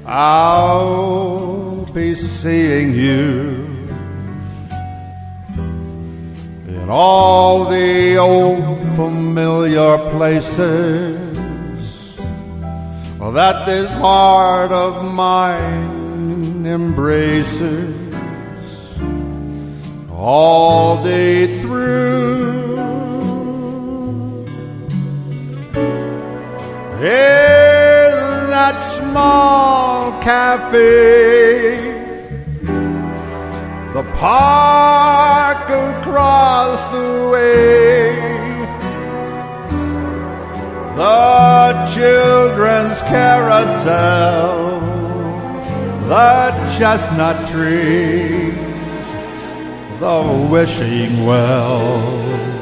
I'll be seeing you in all the old familiar places that this heart of mine embraces all day through. In that small cafe, the park across the way, the children's carousel, the chestnut trees, the wishing well.